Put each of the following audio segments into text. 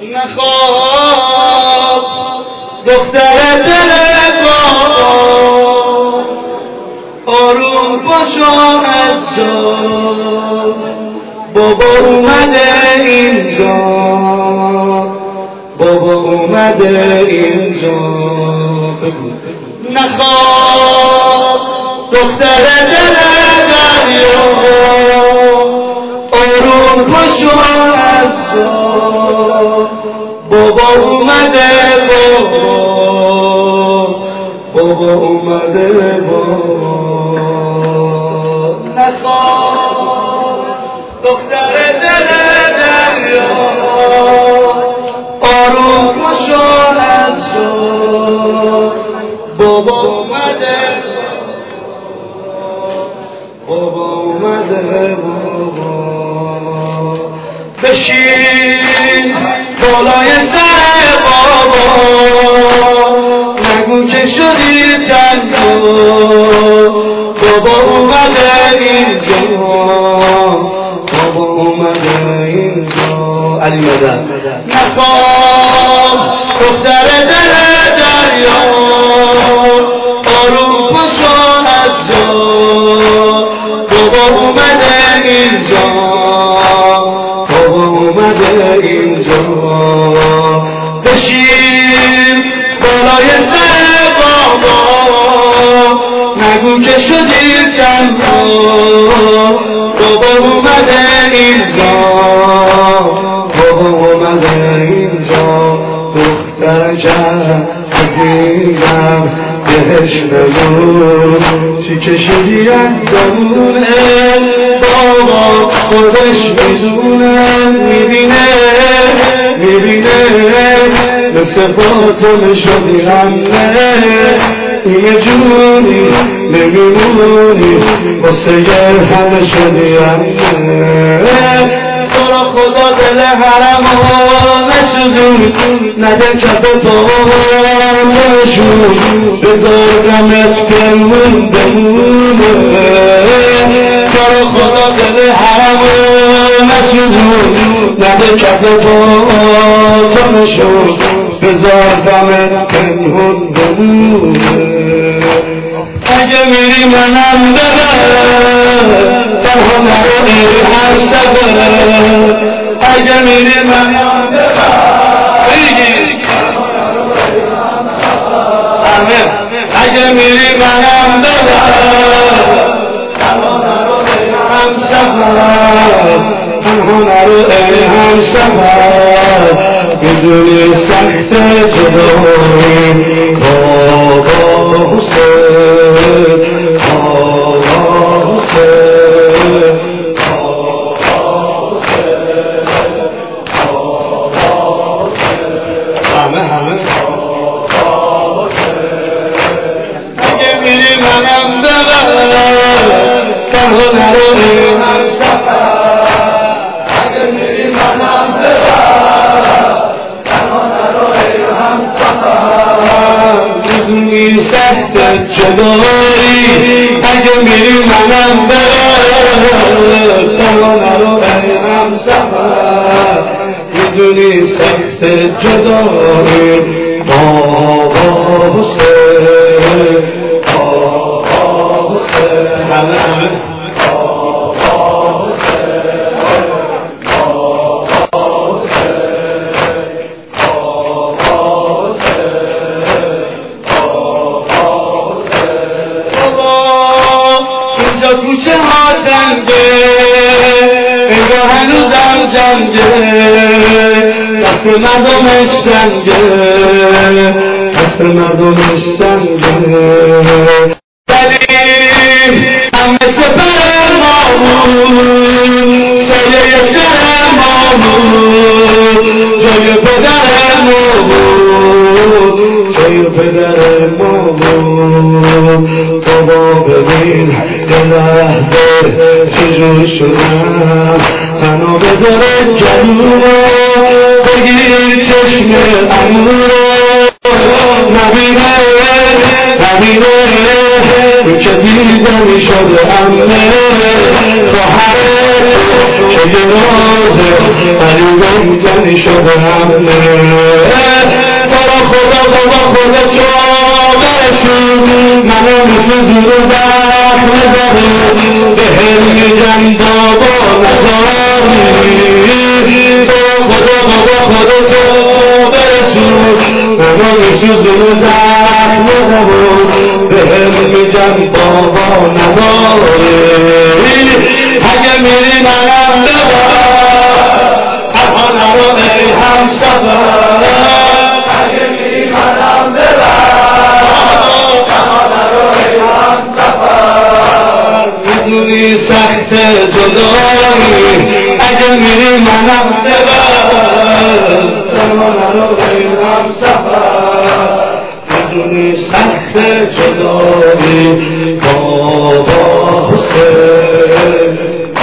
نخواب دختر دل آروم باشو از جا بابا اومده اینجا بابا اومده اینجا نخواب دختر دل دریا آروم باشو از جا بابا اومده بابا اومده نخواب دختر دل دریا آروم باشو از جا بابا اومده بابا اومده بشین بالای سر بابا نگو که شدی تنها بابا اومده اینجا بابا اومده اینجا علی مدد نخواب دختر دل دریا آروم باشو از جا بابا اومده اینجا بابا اومده اینجا بشین بالای سر بابا نگو که شدی تنها بابا اومده اینجا بابا اومده اینجا دختر جان عزیزم بهش بگو چی کشیدی از زمونه بابا خودش میدونه میبینه مثل باطل شدی همه یه جونی نمیمونی واسه همه شدی همه تو را خدا دل حرم ها نسوزون نده کف پامشون بذار غمت پنهون بمونه تو را خدا دل حرم ها نسوزون نده کف پامشون بذار غمت پنهون بمونه اگه میری منم ببر تنها نرو هر سبب اگه میری منم ببر اگه میری منم ببر تنها نرو هم سبب تنها نرو هم سبب میدونی سخت جدایی بابا حسین اگه میری منم ببر تنها نرو هم سفر اگه میری منم ببر تنها نرو هم سفر میدونی سخت جدایی اگه میری منم ببر تنها نرو هم سفر میدونی سخت جدایی بابا حسین بابا حسین بابا اینجا کوچه ها زنده انگار هنوزم جنگه دست مردمش سنگه دست مردمش سنگه ولی هم مثل برمامون سایه خرمامون جای پدرمون جای پدرمون بابا ببین یه لحظه چجور شدم تنها بذاره گلومو بگیر چشم امورو نبینه که دیدمی شده همه خواهرت که یه رازه ولی گمتنی شدم بابا خدا تو برسون منو مثل زور زخم نزاری به هم میگم بابا نزاری تو خدا تو برسون منو مثل زور زخم نزاری به هم میگم بابا نزاری اگه میری منم ببر پروانه رو ای همسفر اگه میری منم ببر پروانه رو ای همسفر میدونی سخت جدایی اگه میری منم ببر پروانه رو ای همسفر میدونی سخت جدایی بابا حسین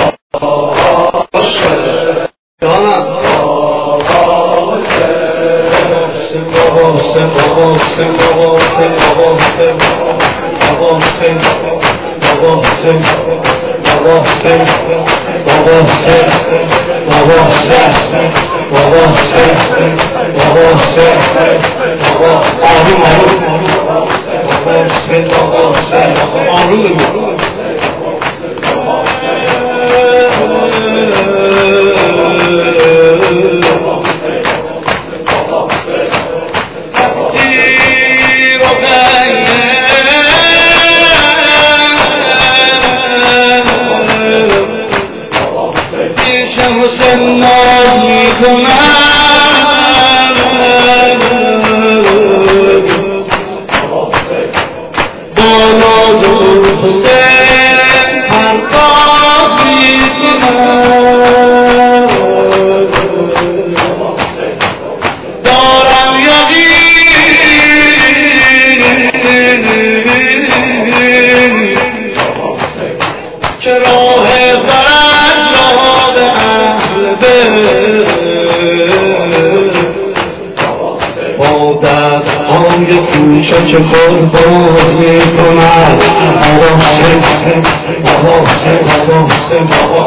چه خود باز می کند آقا حسین آقا حسین آقا حسین آقا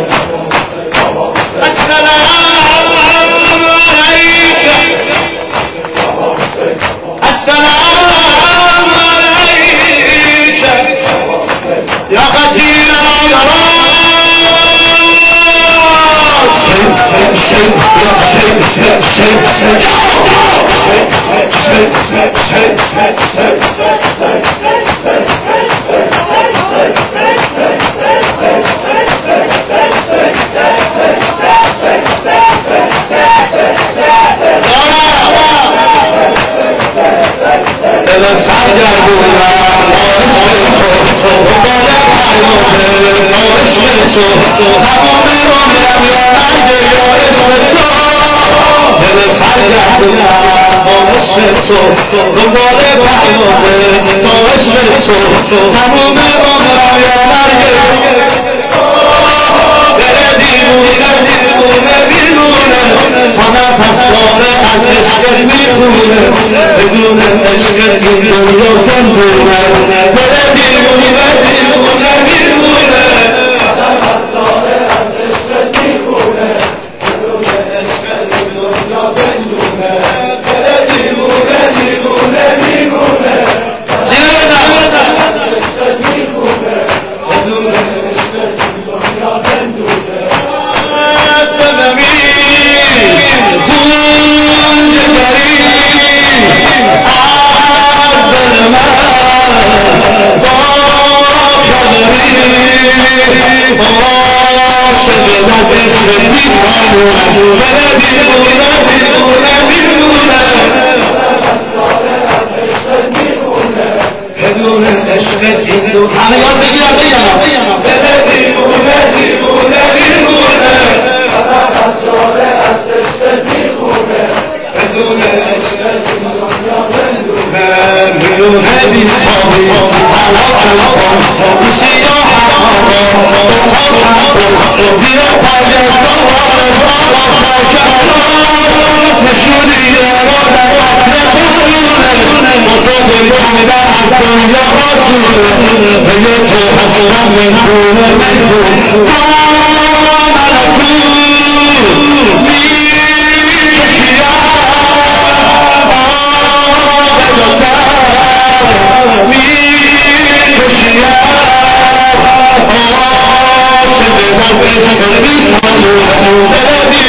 السلام علیک السلام علیک یا قتیل تمام عمرم یادم بیرونه همه پسانه از عشقت میخونه بدون عشقت این دنیا زندونه دل دیوونه میمونه همه پسانه از عشقت میخونه بدون عشقت این دنیا زندونه دل دیوونه میمونه بلدي